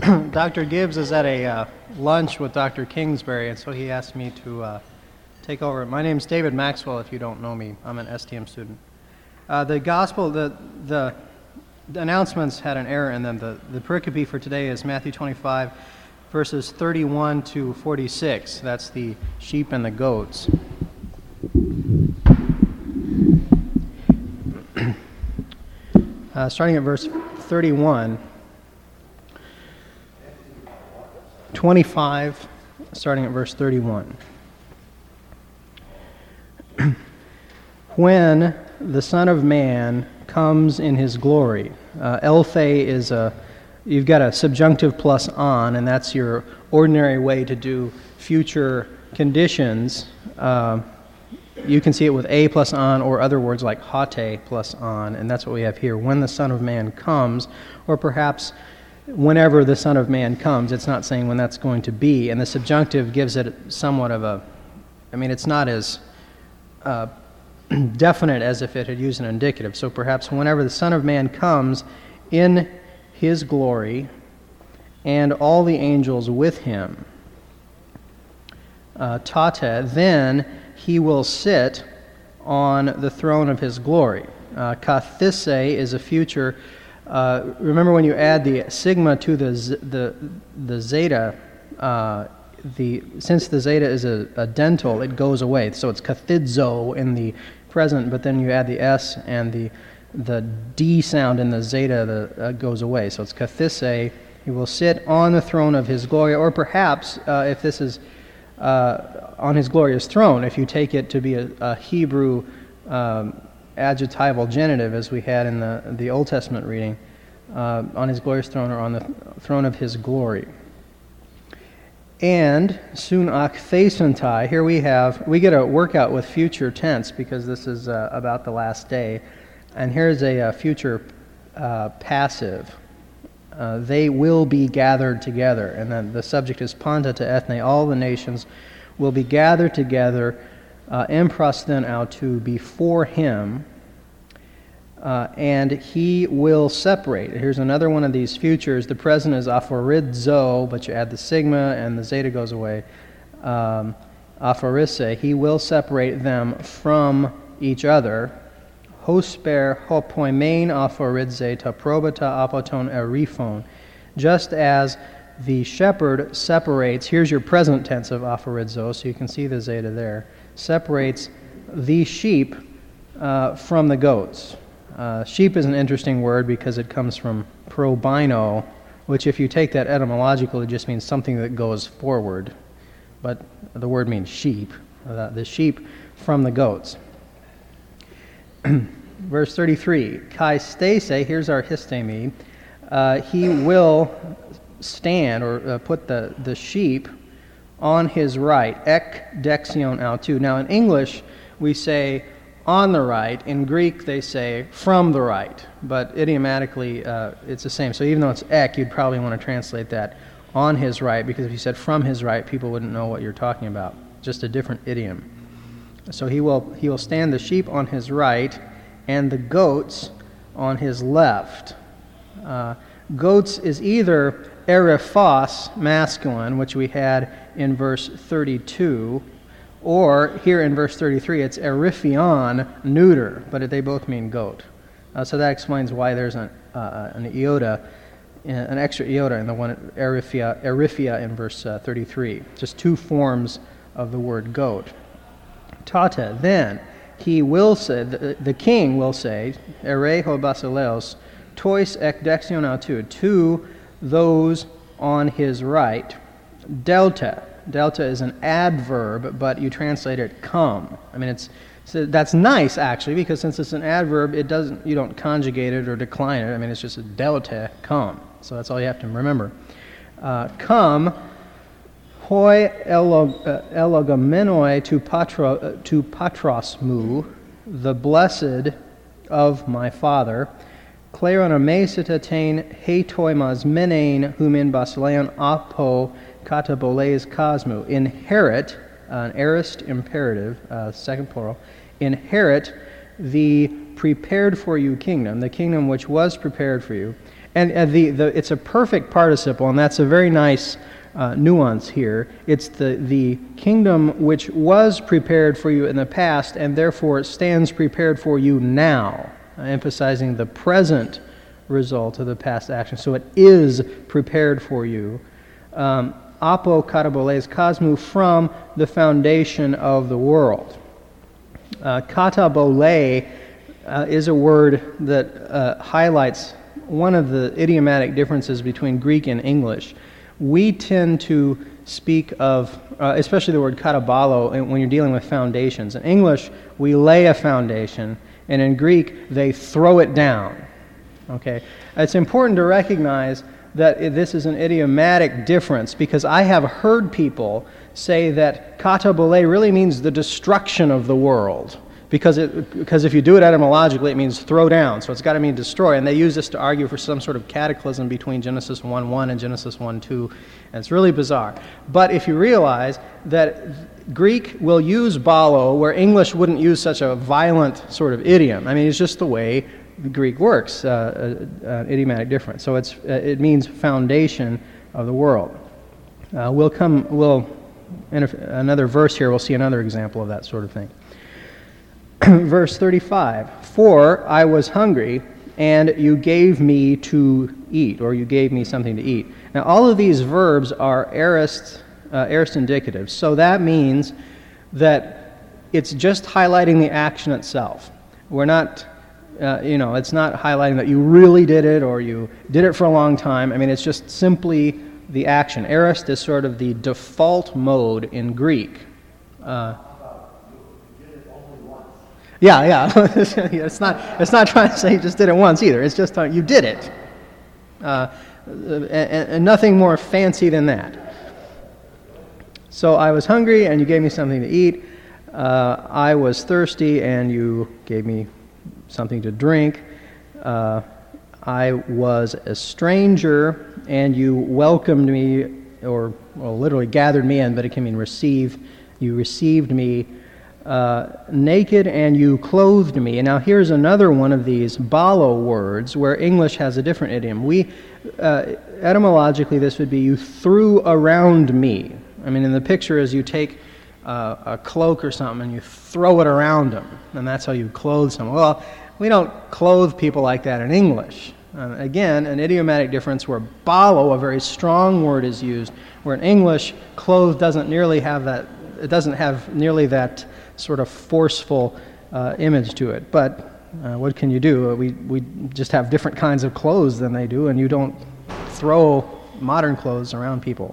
Dr. Gibbs is at a lunch with Dr. Kingsbury, and so he asked me to take over. My name's David Maxwell, if you don't know me. I'm an STM student. The gospel, the announcements had an error in them. The pericope for today is Matthew 25, verses 31 to 46. That's the sheep and the goats. Starting at verse 31, 25, starting at verse 31. When the Son of Man comes in his glory, elthe is you've got a subjunctive plus on, and that's your ordinary way to do future conditions. You can see it with a plus on, or other words like hate plus on, and that's what we have here. When the Son of Man comes, or perhaps whenever the Son of Man comes. It's not saying when that's going to be, and the subjunctive gives it somewhat of a, it's not as definite as if it had used an indicative. So perhaps whenever the Son of Man comes in his glory and all the angels with him, tate, then he will sit on the throne of his glory. Kathise is a future. Remember, when you add the sigma to the zeta, since the zeta is a dental, it goes away. So it's kathidzo in the present, but then you add the s and the d sound in the zeta goes away. So it's kathise. He will sit on the throne of his glory, or perhaps if this is on his glorious throne, if you take it to be a Hebrew adjectival genitive, as we had in the Old Testament reading, on his glorious throne, or on the throne of his glory. And sunak thesantai, here we get a workout with future tense, because this is about the last day. And here's a future passive. They will be gathered together. And then the subject is panta to ethne, all the nations will be gathered together, emprosthen autou, before him, and he will separate. Here's another one of these futures. The present is aphoridzo, but you add the sigma and the zeta goes away. Aphorise, he will separate them from each other. Hosper hopoimein aphoridze ta probata apoton eriphon. Just as the shepherd separates, here's your present tense of aphoridzo, so you can see the zeta there, separates the sheep from the goats. Sheep is an interesting word because it comes from probino, which if you take that etymologically, it just means something that goes forward. But the word means sheep, the sheep from the goats. Verse 33, kai stase, here's our histemi, he will stand, or put the sheep on his right, ek dexion autou. Now in English, we say on the right. In Greek, they say from the right, but idiomatically, it's the same. So even though it's ek, you'd probably want to translate that on his right, because if you said from his right, people wouldn't know what you're talking about. Just a different idiom. So he will stand the sheep on his right, and the goats on his left. Goats is either eriphos, masculine, which we had in verse 32, or here in verse 33, it's eriphion, neuter, but they both mean goat. So that explains why there's an iota, an extra iota in the one eriphia in verse 33. Just two forms of the word goat. Tate, then he will say, the king will say, ereho basileos, tois ek dexion autou, to those on his right. Delta is an adverb, but you translate it come. That's nice actually, because since it's an adverb, you don't conjugate it or decline it. It's just a delta, come. So that's all you have to remember. Come, hoi elogamenoi to patros mu, the blessed of my Father. Kleronomesitatain heitoimas menein humin basileon apo kataboles cosmu. Inherit, an aorist imperative, second plural, inherit the prepared for you kingdom, the kingdom which was prepared for you. And it's a perfect participle, and that's a very nice nuance here. It's the kingdom which was prepared for you in the past, and therefore it stands prepared for you now, emphasizing the present result of the past action. So it is prepared for you. Apo kataboles cosmu, from the foundation of the world. Katabole is a word that highlights one of the idiomatic differences between Greek and English. We tend to speak of, especially the word katabalo, when you're dealing with foundations. In English, we lay a foundation, and in Greek, they throw it down. Okay? It's important to recognize that this is an idiomatic difference, because I have heard people say that katabole really means the destruction of the world. Because if you do it etymologically, it means throw down, so it's got to mean destroy. And they use this to argue for some sort of cataclysm between Genesis 1:1 and Genesis 1:2, and it's really bizarre. But if you realize that Greek will use balo where English wouldn't use such a violent sort of idiom. I mean, it's just the way Greek works, idiomatic difference. So it means foundation of the world. In another verse here, we'll see another example of that sort of thing. Verse 35, for I was hungry, and you gave me to eat, or you gave me something to eat. Now, all of these verbs are aorist indicatives, so that means that it's just highlighting the action itself. We're not, it's not highlighting that you really did it, or you did it for a long time. I mean, it's just simply the action. Aorist is sort of the default mode in Greek. Yeah. It's not trying to say you just did it once either. It's just you did it. And nothing more fancy than that. So I was hungry, and you gave me something to eat. I was thirsty, and you gave me something to drink. I was a stranger, and you welcomed me, or literally gathered me in, but it can mean receive. You received me. Naked, and you clothed me. And now here's another one of these balo words where English has a different idiom. Etymologically, this would be you threw around me. I mean, in the picture is you take a cloak or something and you throw it around them, and that's how you clothe someone. Well, we don't clothe people like that in English. Again, an idiomatic difference where balo, a very strong word, is used, where in English, clothe doesn't nearly have that. It doesn't have nearly that sort of forceful image to it. But what can you do? We just have different kinds of clothes than they do, and you don't throw modern clothes around people.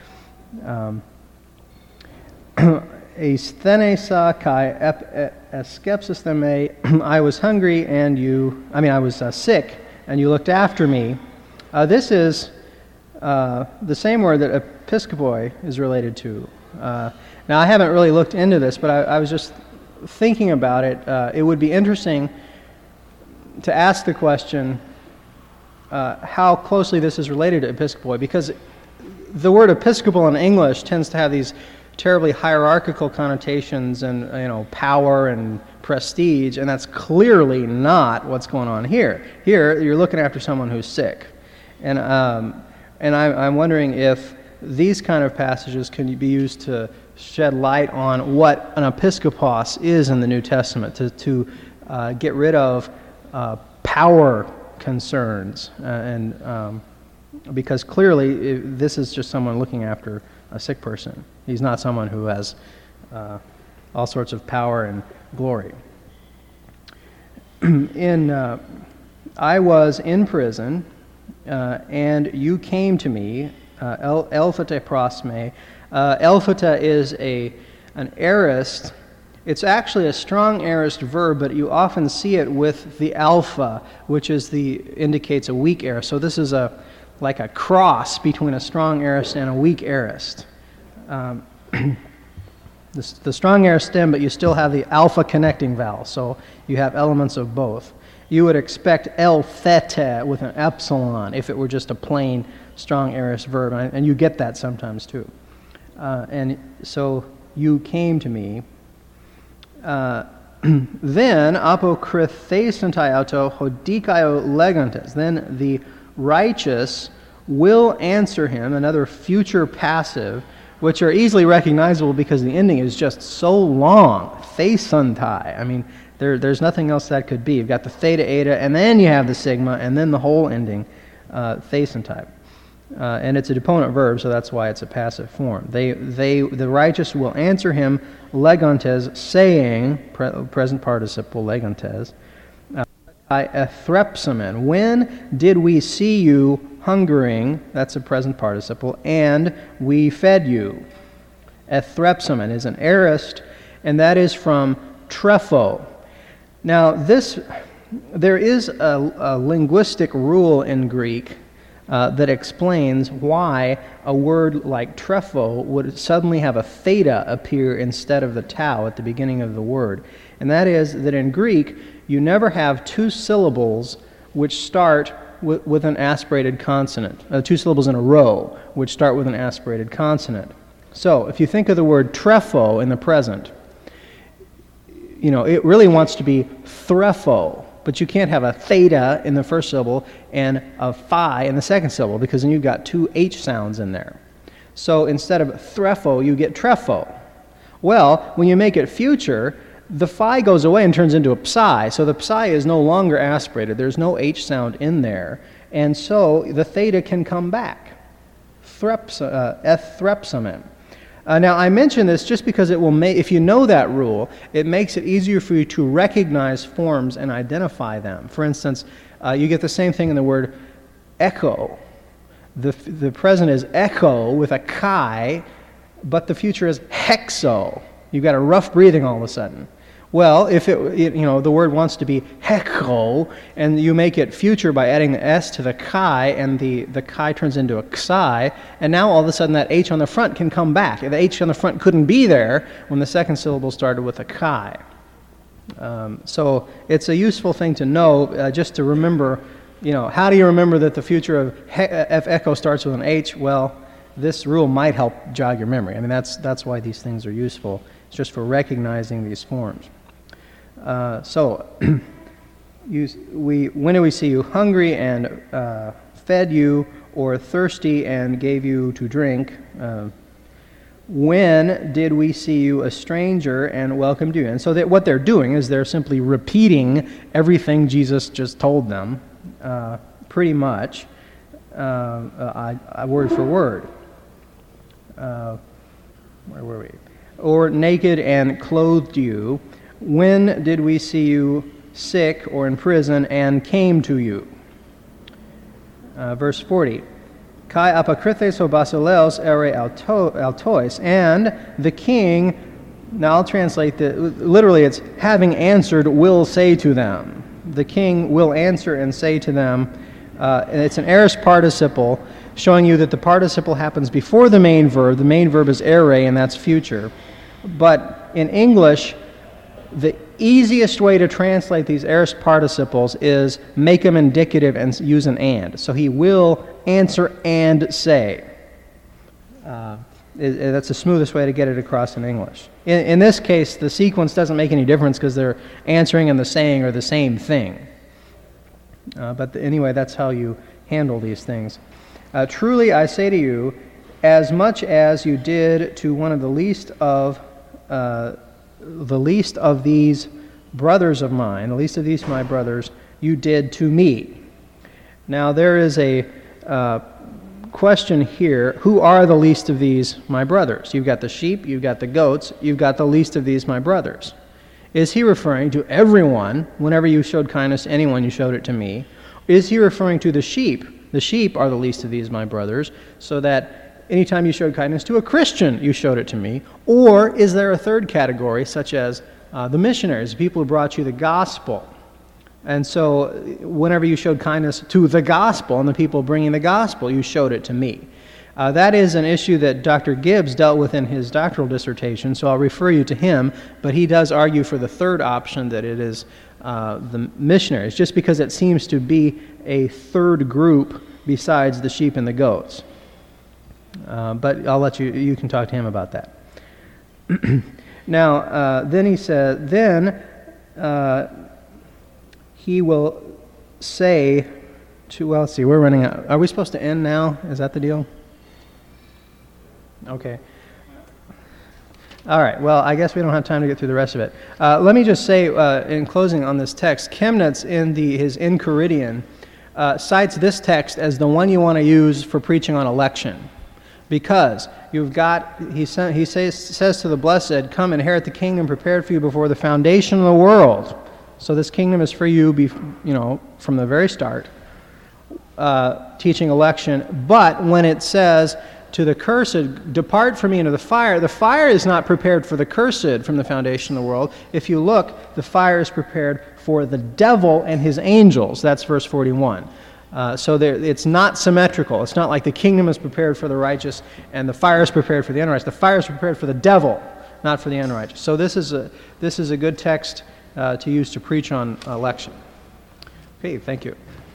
Asthenesa kai skepsis theme. I was hungry, and I was sick, and you looked after me. This is the same word that episkopoi is related to. Now, I haven't really looked into this, but I was just thinking about it. It would be interesting to ask the question how closely this is related to episkopoi, because the word episcopal in English tends to have these terribly hierarchical connotations and power and prestige, and that's clearly not what's going on here. Here, you're looking after someone who's sick, and I'm wondering if these kind of passages can be used to shed light on what an episkopos is in the New Testament, to get rid of power concerns, and because clearly this is just someone looking after a sick person. He's not someone who has all sorts of power and glory. I was in prison, and you came to me. Elphata prosme. Elphata is an aorist. It's actually a strong aorist verb, but you often see it with the alpha, which indicates a weak aorist. So this is like a cross between a strong aorist and a weak aorist. The strong aorist stem, but you still have the alpha connecting vowel, so you have elements of both. You would expect elphete with an epsilon if it were just a plain strong aorist verb, and you get that sometimes too. And so you came to me. Then apokrythesantai auto hodikaio legantes. Then the righteous will answer him, another future passive, which are easily recognizable because the ending is just so long. Thesantai. I mean, there's nothing else that could be. You've got the theta, eta, and then you have the sigma, and then the whole ending, thesantai. And it's a deponent verb, so that's why it's a passive form. The righteous will answer him, legontes, saying, present participle, legontes, ethrepsamen. When did we see you hungering? That's a present participle. And we fed you. Ethrepsamen is an aorist, and that is from trepho. Now, there is a linguistic rule in Greek that explains why a word like trepho would suddenly have a theta appear instead of the tau at the beginning of the word. And that is that in Greek, you never have two syllables which start with an aspirated consonant, two syllables in a row which start with an aspirated consonant. So if you think of the word trepho in the present, it really wants to be threpho, but you can't have a theta in the first syllable and a phi in the second syllable because then you've got two H sounds in there. So instead of threpho, you get trepho. Well, when you make it future, the phi goes away and turns into a psi, so the psi is no longer aspirated. There's no H sound in there, and so the theta can come back. Ethrepsamen. Now, I mention this just because it will make, if you know that rule, it makes it easier for you to recognize forms and identify them. For instance, you get the same thing in the word echo. The present is echo with a chi, but the future is hexo. You've got a rough breathing all of a sudden. Well, if the word wants to be hecho, and you make it future by adding the s to the chi, and the chi turns into a xi, and now all of a sudden that h on the front can come back. The h on the front couldn't be there when the second syllable started with a chi. So it's a useful thing to know, just to remember, how do you remember that the future of echo starts with an h? Well, this rule might help jog your memory. I mean, that's why these things are useful. It's just for recognizing these forms. When did we see you hungry and fed you, or thirsty and gave you to drink? When did we see you a stranger and welcomed you? And so what they're doing is they're simply repeating everything Jesus just told them, pretty much, word for word. Where were we? Or naked and clothed you. When did we see you sick or in prison and came to you? Verse 40. Kai apokrythes ho basileos ere altois. And the king, now I'll translate literally it's having answered will say to them. The king will answer and say to them. And it's an aorist participle, showing you that the participle happens before the main verb. The main verb is ere, and that's future. But in English, the easiest way to translate these aorist participles is make them indicative and use an and. So he will answer and say. That's the smoothest way to get it across in English. In this case, the sequence doesn't make any difference because they're answering and the saying are the same thing. But anyway, that's how you handle these things. Truly I say to you, as much as you did to one of the least of these brothers of mine, the least of these my brothers, you did to me. Now there is a question here, who are the least of these my brothers? You've got the sheep, you've got the goats, you've got the least of these my brothers. Is he referring to everyone? Whenever you showed kindness to anyone, you showed it to me. Is he referring to the sheep? The sheep are the least of these my brothers, so that anytime you showed kindness to a Christian, you showed it to me. Or is there a third category, such as the missionaries, the people who brought you the gospel? And so whenever you showed kindness to the gospel and the people bringing the gospel, you showed it to me. That is an issue that Dr. Gibbs dealt with in his doctoral dissertation, so I'll refer you to him, but he does argue for the third option, that it is the missionaries, just because it seems to be a third group besides the sheep and the goats. But I'll let you can talk to him about that. Now, then he said, he will say Well, let's see, we're running out. Are we supposed to end now? Is that the deal? Okay. All right, well, I guess we don't have time to get through the rest of it. Let me just say, in closing on this text, Chemnitz in his Enchiridion cites this text as the one you want to use for preaching on election. Because you've got, he says to the blessed, come inherit the kingdom prepared for you before the foundation of the world. So this kingdom is for you, from the very start, teaching election. But when it says to the cursed, depart from me into the fire is not prepared for the cursed from the foundation of the world. If you look, the fire is prepared for the devil and his angels. That's verse 41. So it's not symmetrical. It's not like the kingdom is prepared for the righteous and the fire is prepared for the unrighteous. The fire is prepared for the devil, not for the unrighteous. So this is a good text to use to preach on election. Okay, thank you.